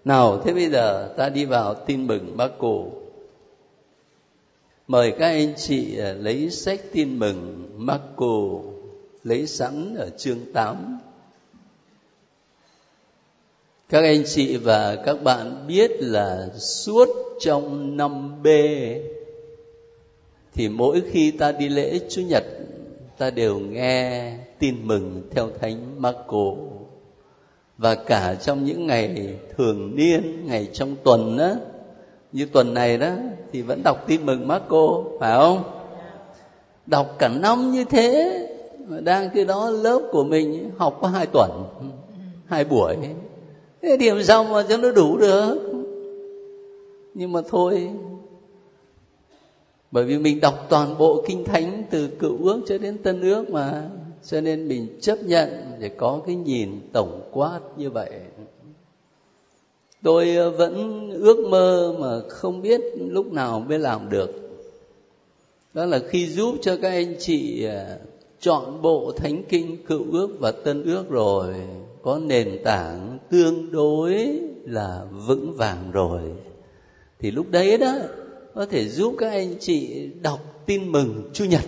Nào, thế bây giờ ta đi vào tin mừng Marco. Mời các anh chị lấy sách tin mừng Marco, lấy sẵn ở chương 8. Các anh chị và các bạn biết là suốt trong năm B thì mỗi khi ta đi lễ Chủ nhật, ta đều nghe tin mừng theo Thánh Marco. Và cả trong những ngày thường niên, ngày trong tuần đó, như tuần này đó, thì vẫn đọc tin mừng Marco, phải không? Đọc cả năm như thế, mà đang cái đó lớp của mình học có 2 tuần, 2 buổi. Thế điểm sao mà cho nó đủ được? Nhưng mà thôi, bởi vì mình đọc toàn bộ Kinh Thánh từ Cựu Ước cho đến Tân Ước mà, cho nên mình chấp nhận để có cái nhìn tổng quát như vậy. Tôi vẫn ước mơ mà không biết lúc nào mới làm được. Đó là khi giúp cho các anh chị chọn bộ Thánh Kinh Cựu Ước và Tân Ước rồi, có nền tảng tương đối là vững vàng rồi, thì lúc đấy đó có thể giúp các anh chị đọc tin mừng Chủ nhật.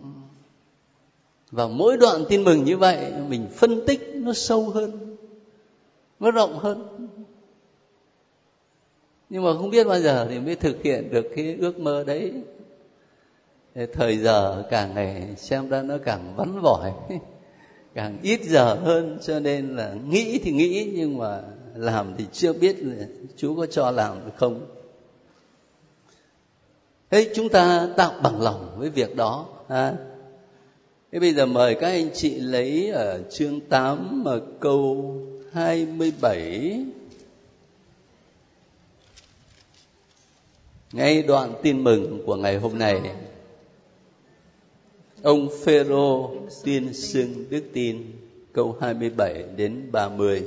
Và mỗi đoạn tin mừng như vậy mình phân tích nó sâu hơn, nó rộng hơn. Nhưng mà không biết bao giờ thì mới thực hiện được cái ước mơ đấy. Thời giờ càng ngày xem ra nó càng vắn vỏi, càng ít giờ hơn, cho nên là nghĩ thì nghĩ nhưng mà làm thì chưa biết là Chúa có cho làm được không. Thế chúng ta tạo bằng lòng với việc đó. Thế bây giờ mời các anh chị lấy ở chương 8 mà câu 27. Ngay đoạn tin mừng của ngày hôm nay, ông Phêrô tuyên xưng đức tin, câu 27 đến 30.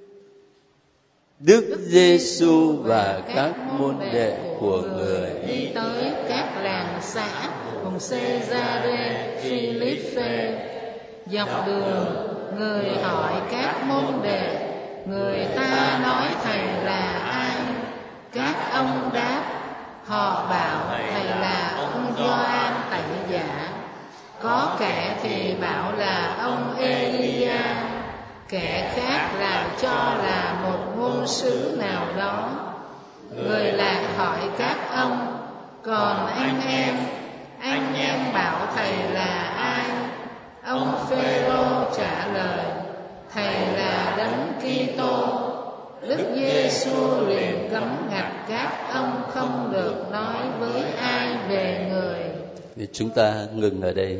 Đức Giêsu và các môn đệ của người đi tới các làng xã vùng Cê-sa-rê Phi-líp-phê. Dọc đường, người hỏi các môn đệ: người ta nói thầy là ai? Các ông đáp: họ bảo thầy là ông Gioan Tẩy Giả. Có kẻ thì bảo là ông Elia, kẻ khác là cho là một ngôn sứ nào đó. Người lại hỏi các ông: còn anh em bảo thầy là ai? Ông Phêrô trả lời: thầy là Đấng Kitô. Đức Giêsu liền cấm ngặt các ông không được nói với ai về người. Thì chúng ta ngừng ở đây.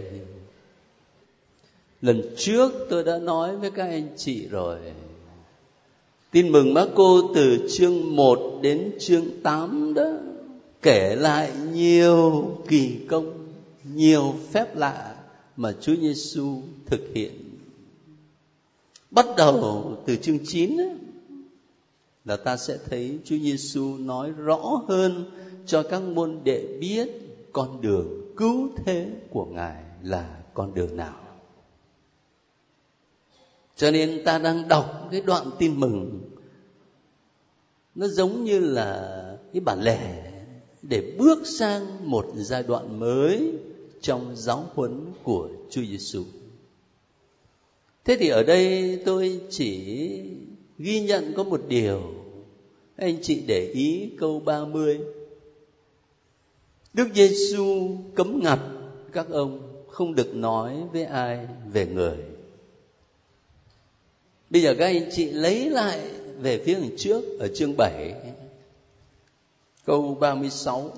Lần trước tôi đã nói với các anh chị rồi, tin mừng Marco từ chương 1 đến chương 8 đó kể lại nhiều kỳ công, nhiều phép lạ mà Chúa Giêsu thực hiện. Bắt đầu từ chương 9 đó, là ta sẽ thấy Chúa Giêsu nói rõ hơn cho các môn đệ biết con đường cứu thế của Ngài là con đường nào. Cho nên ta đang đọc cái đoạn tin mừng, nó giống như là cái bản lề để bước sang một giai đoạn mới trong giáo huấn của Chúa Giêsu. Thế thì ở đây tôi chỉ ghi nhận có một điều. Anh chị để ý câu 30. Đức Giêsu cấm ngặt các ông không được nói với ai về người. Bây giờ các anh chị lấy lại về phía đằng trước ở chương 7, câu 36.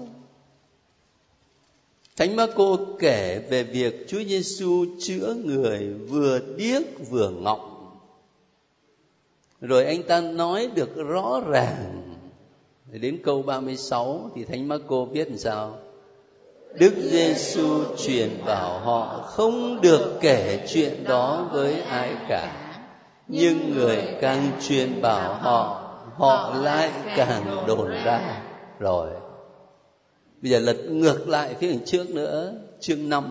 Thánh Marco kể về việc Chúa Giêsu chữa người vừa điếc vừa ngọng. Rồi anh ta nói được rõ ràng. Đến câu 36 thì Thánh Marco viết làm sao? Đức Giêsu truyền bảo họ không được kể chuyện đó với ai cả. Nhưng người càng truyền bảo họ, họ lại càng đồn ra. Rồi, bây giờ lật ngược lại phía đằng trước nữa, chương 5.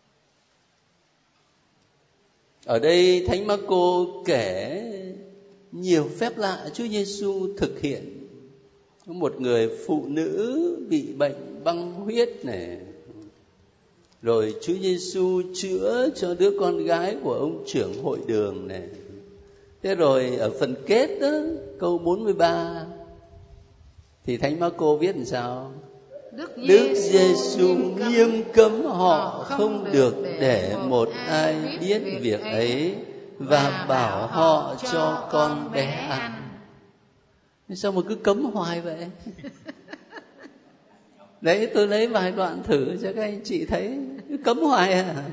Ở đây Thánh Marco kể nhiều phép lạ Chúa Giêsu thực hiện. Có một người phụ nữ bị bệnh băng huyết này, rồi Chúa Giêsu chữa cho đứa con gái của ông trưởng hội đường này. Thế rồi ở phần kết đó, câu 43 thì Thánh Mác-cô viết làm sao? Đức Giêsu nghiêm cấm họ không được để một ai biết việc ấy và bảo họ cho con bé ăn. Sao mà cứ cấm hoài vậy? Đấy, tôi lấy vài đoạn thử cho các anh chị thấy. Cứ cấm hoài à.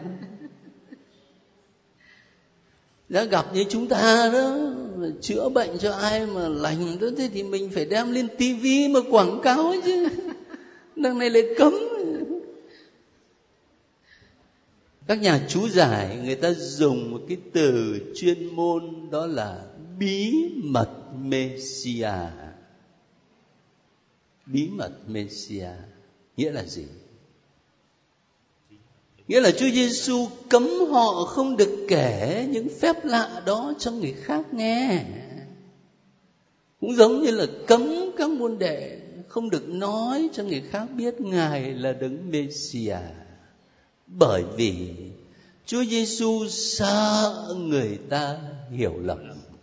Đã gặp như chúng ta đó, chữa bệnh cho ai mà lành đó, thế thì mình phải đem lên tivi mà quảng cáo chứ. Đằng này lại cấm. Các nhà chú giải người ta dùng một cái từ chuyên môn, đó là bí mật Messiah. Bí mật Messiah nghĩa là gì? Nghĩa là Chúa Giêsu cấm họ không được kể những phép lạ đó cho người khác nghe. Cũng giống như là cấm các môn đệ không được nói cho người khác biết Ngài là Đấng Messiah. Bởi vì Chúa Giêsu sợ người ta hiểu lầm.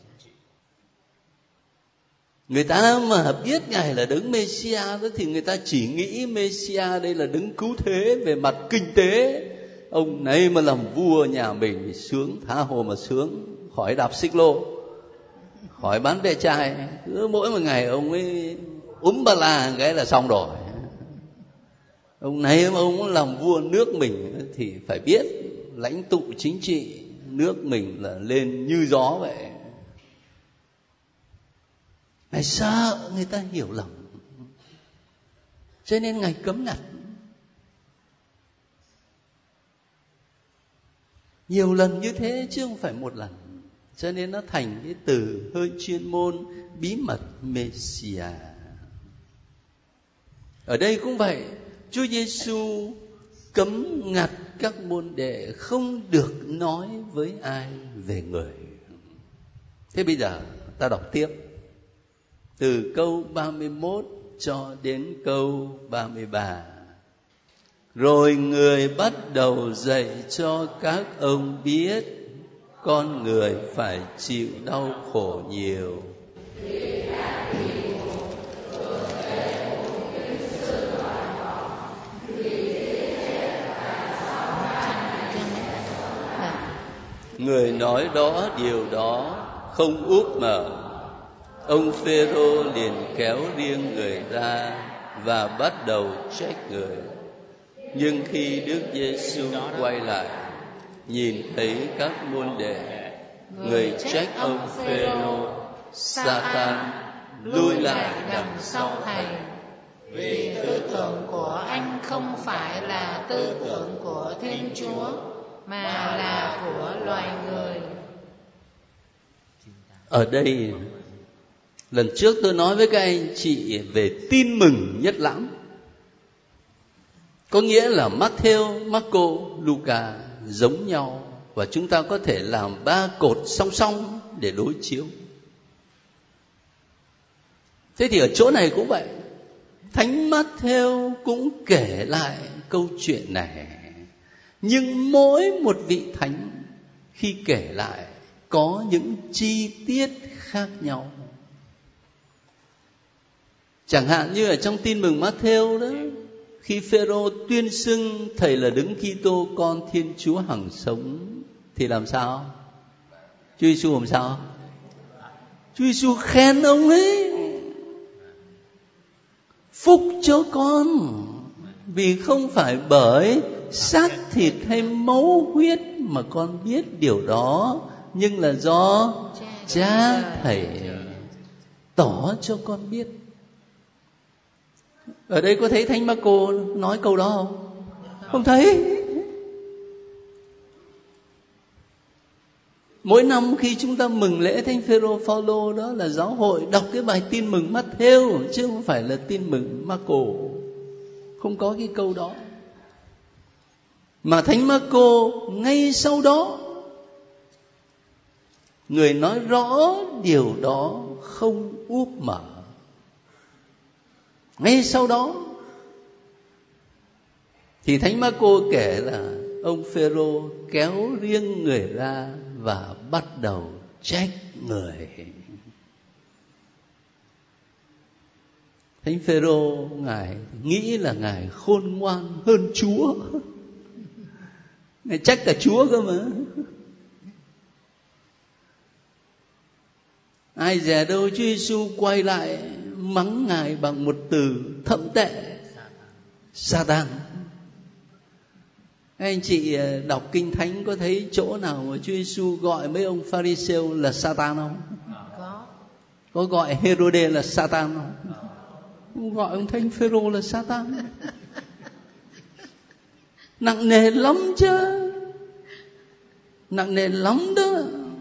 Người ta mà biết Ngài là Đấng Messiah đó thì người ta chỉ nghĩ Messiah đây là Đấng cứu thế về mặt kinh tế. Ông này mà làm vua nhà mình thì sướng, tha hồ mà sướng, khỏi đạp xích lô, khỏi bán ve chai. Cứ mỗi một ngày ông ấy ba la cái là xong rồi. Ông này mà ông làm vua nước mình thì phải biết lãnh tụ chính trị nước mình là lên như gió vậy. Ngài sợ người ta hiểu lầm, cho nên Ngài cấm ngặt. Nhiều lần như thế chứ không phải một lần. Cho nên nó thành cái từ hơi chuyên môn, bí mật Messiah. Ở đây cũng vậy, Chúa Giêsu cấm ngặt các môn đệ không được nói với ai về người. Thế bây giờ ta đọc tiếp từ câu 31 cho đến câu 33. Rồi người bắt đầu dạy cho các ông biết con người phải chịu đau khổ nhiều. Người nói đó điều đó không úp mở. Ông Phêrô liền kéo riêng người ra và bắt đầu trách người. Nhưng khi Đức Giêsu quay lại, nhìn thấy các môn đệ, người trách ông Phêrô: Sa-tan, lui lại đằng sau thầy, vì tư tưởng của anh không phải là tư tưởng của Thiên Chúa, mà là của loài người. Ở đây, lần trước tôi nói với các anh chị về tin mừng nhất lãm. Có nghĩa là Matthew, Marco, Luca giống nhau, và chúng ta có thể làm 3 cột song song để đối chiếu. Thế thì ở chỗ này cũng vậy. Thánh Matthew cũng kể lại câu chuyện này, nhưng mỗi một vị thánh khi kể lại có những chi tiết khác nhau. Chẳng hạn như ở trong tin mừng Matthew đó, khi Phêrô tuyên xưng thầy là Đấng Kitô, con Thiên Chúa hằng sống, thì làm sao? Chúa Giêsu làm sao? Chúa Giêsu khen ông ấy: phúc cho con, vì không phải bởi xác thịt hay máu huyết mà con biết điều đó, nhưng là do Cha thầy tỏ cho con biết. Ở đây có thấy Thánh Marco nói câu đó không? Không thấy. Mỗi năm khi chúng ta mừng lễ Thánh Phêrô Phaolô, đó là giáo hội đọc cái bài tin mừng Matthew, chứ không phải là tin mừng Marco. Không có cái câu đó. Mà Thánh Marco ngay sau đó người nói rõ điều đó không úp mở. Ngay sau đó thì Thánh Mác-cô kể là ông Phêrô kéo riêng người ra và bắt đầu trách người. Thánh Phêrô ngài nghĩ là ngài khôn ngoan hơn Chúa, ngài trách cả Chúa cơ mà. Ai dè đâu Chúa Giêsu quay lại mắng ngài bằng một từ thậm tệ: Sa-tan. Anh chị đọc Kinh Thánh có thấy chỗ nào mà Chúa Giêsu gọi mấy ông Pha-ri-sêu là Sa-tan không? Có gọi Hê-rô-đê là Sa-tan không? Không gọi ông Thánh Phêrô là Sa-tan. Nặng nề lắm chứ, nặng nề lắm đó.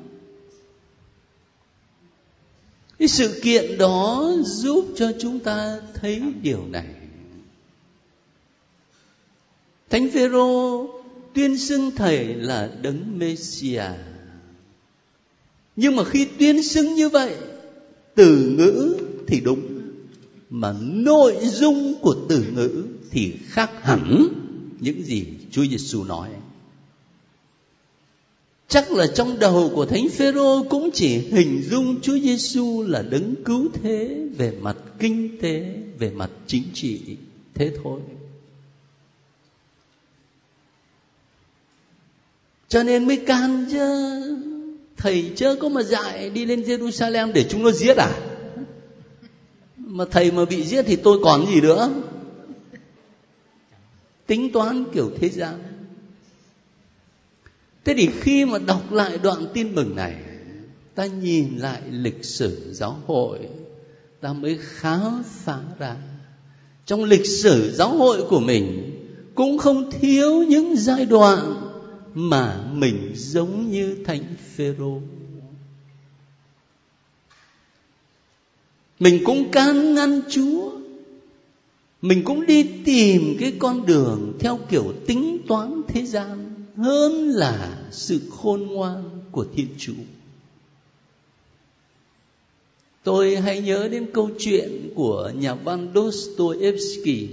Cái sự kiện đó giúp cho chúng ta thấy điều này. Thánh Phêrô tuyên xưng thầy là Đấng Mê-si-a. Nhưng mà khi tuyên xưng như vậy, từ ngữ thì đúng, mà nội dung của từ ngữ thì khác hẳn những gì Chúa Giêsu nói. Chắc là trong đầu của Thánh Phêrô cũng chỉ hình dung Chúa Giêsu là Đấng cứu thế về mặt kinh tế, về mặt chính trị, thế thôi. Cho nên mới can chứ, thầy chớ có mà dạy đi lên Jerusalem để chúng nó giết à? Mà thầy mà bị giết thì tôi còn gì nữa? Tính toán kiểu thế gian. Thế thì khi mà đọc lại đoạn tin mừng này, ta nhìn lại lịch sử giáo hội, ta mới khám phá ra trong lịch sử giáo hội của mình cũng không thiếu những giai đoạn mà mình giống như Thánh Phêrô. Mình cũng can ngăn Chúa, mình cũng đi tìm cái con đường theo kiểu tính toán thế gian hơn là sự khôn ngoan của Thiên Chúa. Tôi hay nhớ đến câu chuyện của nhà văn Dostoevsky,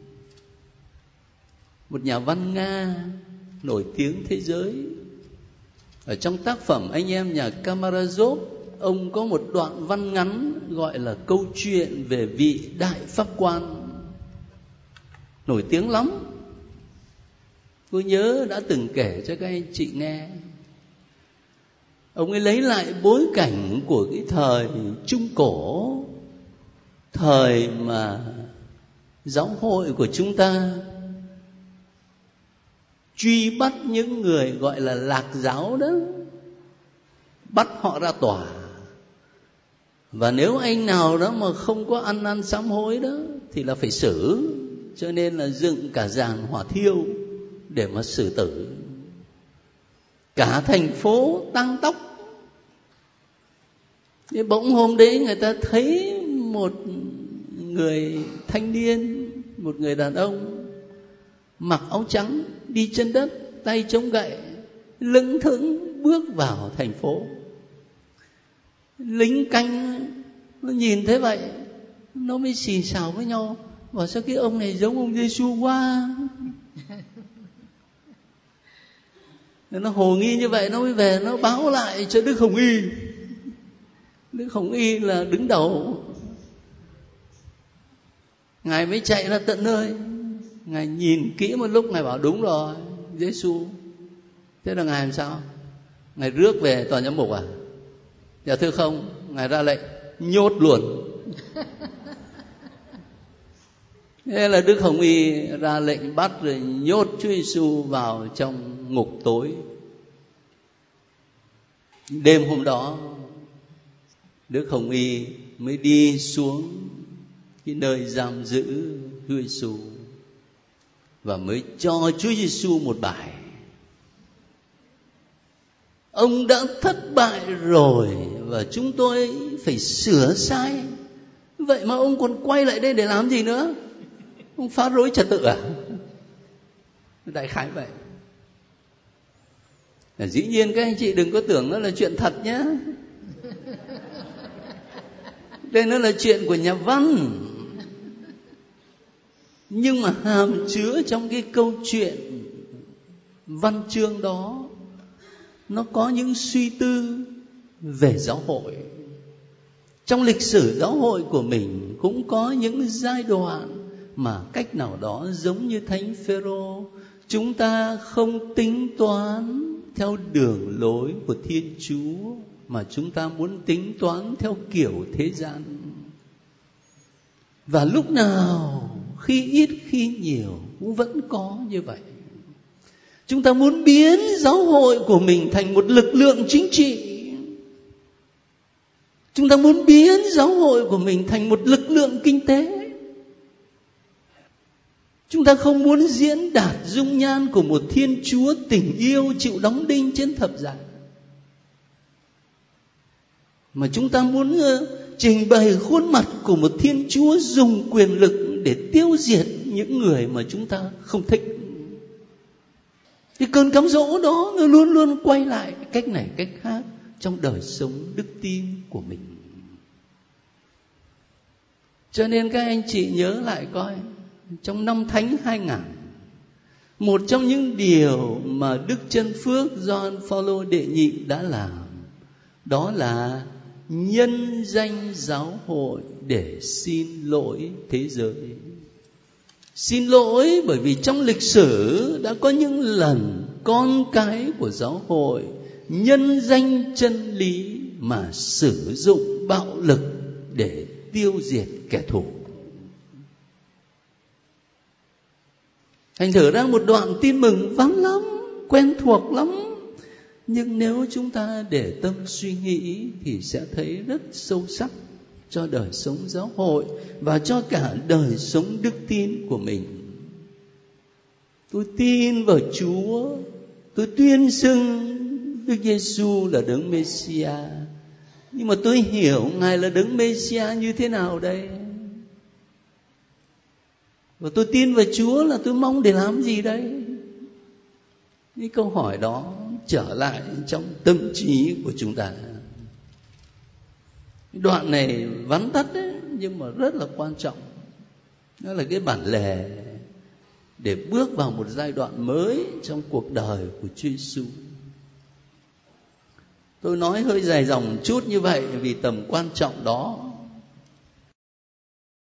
một nhà văn Nga nổi tiếng thế giới. Ở trong tác phẩm Anh em nhà Karamazov, ông có một đoạn văn ngắn gọi là câu chuyện về vị đại pháp quan, nổi tiếng lắm. Tôi nhớ đã từng kể cho các anh chị nghe. Ông ấy lấy lại bối cảnh của cái thời Trung Cổ, thời mà giáo hội của chúng ta truy bắt những người gọi là lạc giáo đó, bắt họ ra tòa. Và nếu anh nào đó mà không có ăn năn sám hối đó thì là phải xử. Cho nên là dựng cả giàn hỏa thiêu để mà xử tử. Cả thành phố tăng tóc. Thế bỗng hôm đấy người ta thấy một người thanh niên, một người đàn ông mặc áo trắng, đi chân đất, tay chống gậy, lững thững bước vào thành phố. Lính canh nó nhìn thế vậy, nó mới xì xào với nhau, bảo sao cái ông này giống ông Giêsu quá. Nó hồ nghi như vậy, nó mới về nó báo lại cho Đức Hồng Y. Đức Hồng Y là đứng đầu. Ngài mới chạy ra tận nơi, Ngài nhìn kỹ một lúc, Ngài bảo đúng rồi, Giêsu. Thế là Ngài làm sao? Ngài rước về tòa giám mục à? Dạ thưa không, Ngài ra lệnh nhốt luôn. Thế là Đức Hồng Y ra lệnh bắt rồi nhốt Chúa Giêsu vào trong ngục tối. Đêm hôm đó Đức Hồng Y mới đi xuống cái nơi giam giữ Chúa Giêsu và mới cho Chúa Giêsu một bài: ông đã thất bại rồi và chúng tôi phải sửa sai. Vậy mà ông còn quay lại đây để làm gì nữa? Ông phá rối trật tự à? Đại khái vậy. Dĩ nhiên các anh chị đừng có tưởng nó là chuyện thật nhé. Đây nó là chuyện của nhà văn. Nhưng mà hàm chứa trong cái câu chuyện văn chương đó, nó có những suy tư về giáo hội. Trong lịch sử giáo hội của mình cũng có những giai đoạn mà cách nào đó giống như Thánh Phêrô, chúng ta không tính toán theo đường lối của Thiên Chúa, mà chúng ta muốn tính toán theo kiểu thế gian. Và lúc nào, khi ít khi nhiều, cũng vẫn có như vậy. Chúng ta muốn biến giáo hội của mình thành một lực lượng chính trị. Chúng ta muốn biến giáo hội của mình thành một lực lượng kinh tế. Chúng ta không muốn diễn đạt dung nhan của một Thiên Chúa tình yêu chịu đóng đinh trên thập giá, mà chúng ta muốn trình bày khuôn mặt của một Thiên Chúa dùng quyền lực để tiêu diệt những người mà chúng ta không thích. Thì cơn cám dỗ đó nó luôn luôn quay lại cách này cách khác trong đời sống đức tin của mình. Cho nên các anh chị nhớ lại coi, trong năm Thánh 2000, một trong những điều mà Đức Chân Phước Gioan Phaolô đệ nhị đã làm, đó là nhân danh giáo hội để xin lỗi thế giới. Xin lỗi bởi vì trong lịch sử đã có những lần con cái của giáo hội nhân danh chân lý mà sử dụng bạo lực để tiêu diệt kẻ thù. Thành thử ra một đoạn tin mừng vắn lắm, quen thuộc lắm, nhưng nếu chúng ta để tâm suy nghĩ thì sẽ thấy rất sâu sắc cho đời sống giáo hội và cho cả đời sống đức tin của mình. Tôi tin vào Chúa, tôi tuyên xưng Đức Giêsu là Đấng Mêsia, nhưng mà tôi hiểu Ngài là Đấng Mêsia như thế nào đây? Và tôi tin vào Chúa là tôi mong để làm gì đây? Những câu hỏi đó trở lại trong tâm trí của chúng ta. Đoạn này vắn tắt đấy, nhưng mà rất là quan trọng. Nó là cái bản lề để bước vào một giai đoạn mới trong cuộc đời của Chúa Giêsu. Tôi nói hơi dài dòng chút như vậy vì tầm quan trọng đó